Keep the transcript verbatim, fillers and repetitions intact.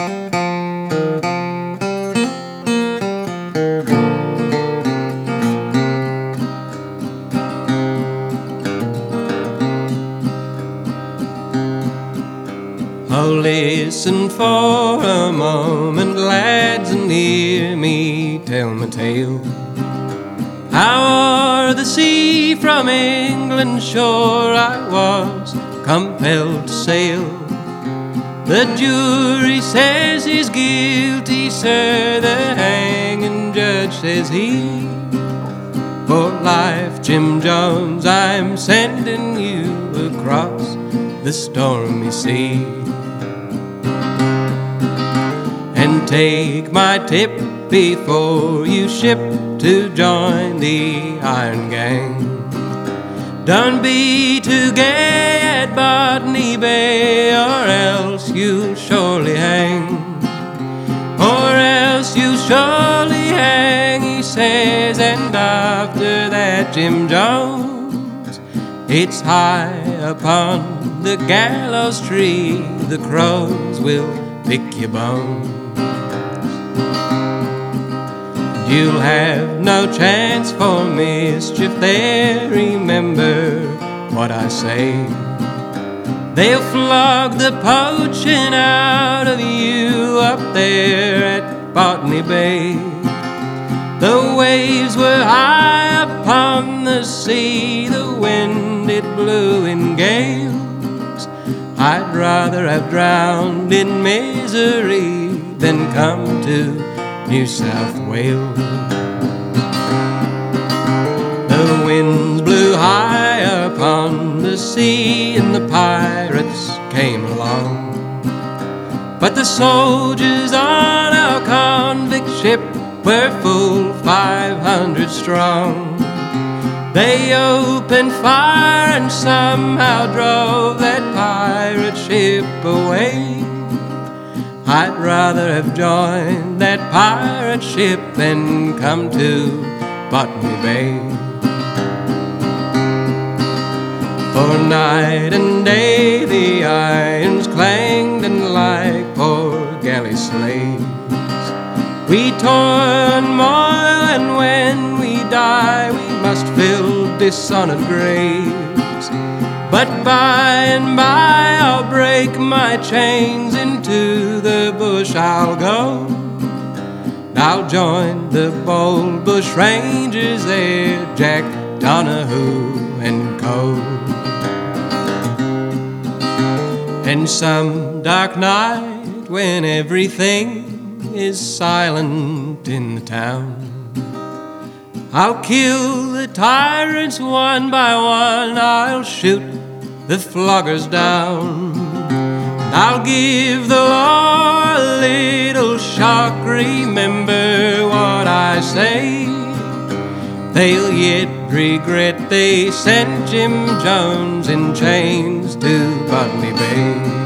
Oh, listen for a moment, lads, and hear me tell my tale. How o'er the sea from England's shore I was compelled to sail. The jury says he's guilty, sir, the hanging judge says he. For life, Jim Jones, I'm sending you across the stormy sea. And take my tip before you ship to join the Iron Gang. Don't be too gay at Botany Bay, or else you'll surely hang. Or else you'll surely hang, he says, and after that, Jim Jones, it's high upon the gallows tree, the crows will pick your bones. You'll have no chance for mischief there, remember what I say. They'll flog the poaching out of you up there at Botany Bay. The waves were high upon the sea, the wind it blew in gales. I'd rather have drowned in misery than come to New South Wales. The winds blew high upon the sea and the pirates came along. But the soldiers on our convict ship were full five hundred strong. They opened fire and somehow drove that pirate ship away. I'd rather have joined that pirate ship than come to Botany Bay. For night and day the irons clanged, and like poor galley slaves we toil and moil, and when we die we must fill dishonored graves. But by and by I'll break my chains, into the bush I'll go. I'll join the bold bush rangers there, Jack Donahue and co. And some dark night when everything is silent in the town, I'll kill the tyrants one by one, I'll shoot the floggers down. I'll give the law a little shock, remember what I say. They'll yet regret they sent Jim Jones in chains to Botany Bay.